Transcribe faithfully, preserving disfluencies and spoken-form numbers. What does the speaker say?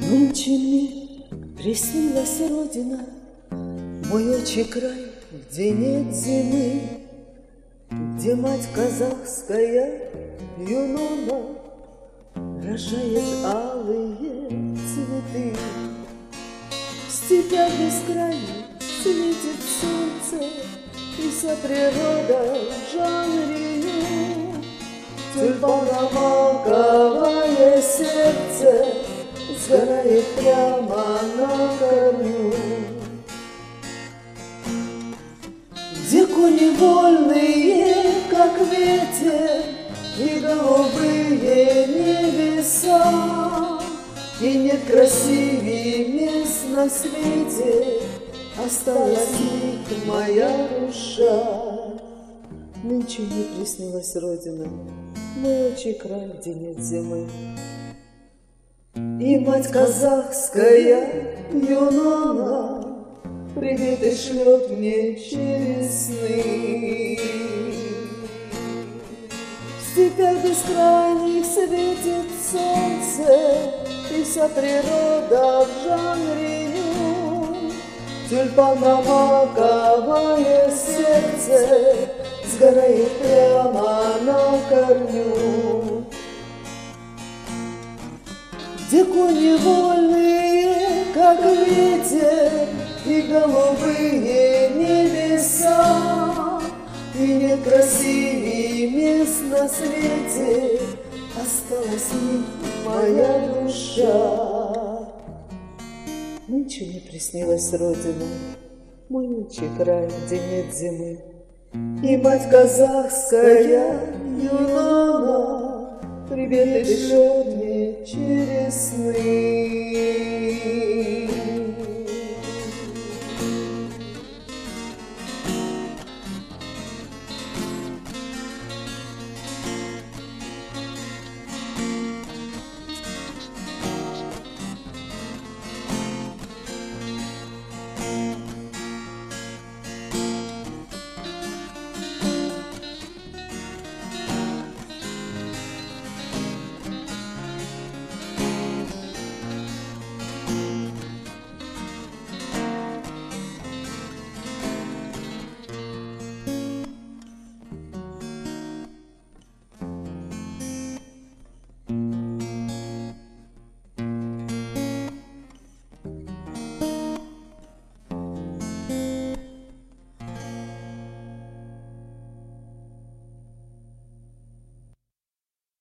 Нынче мне приснилась родина, мой отчий край, где нет зимы, где мать казахская Юнона рожает алые цветы. В степях бескрайних светит солнце, и вся природа в жанре ю. Тюльпано-маковое сердце сгорает прямо на корню. Где кони вольные, как ветер, и голубые небеса, и нет красивее мест на свете, осталась лишь моя душа. Нынче мне приснилась родина, мой отчий край, где нет зимы. И мать казахская Юнона приветы шлет мне через сны. В степях бескрайних светит солнце, и вся природа в жанре ю. Тюльпано-маковое сердце сгорает прямо на корню. Где кони вольные, как ветер, и голубые небеса, и нет красивее мест на свете, осталась лишь моя душа. Нынче мне приснилась родина, мой отчий край, где нет зимы, и мать казахская Юнона приветы шлет мне через сны.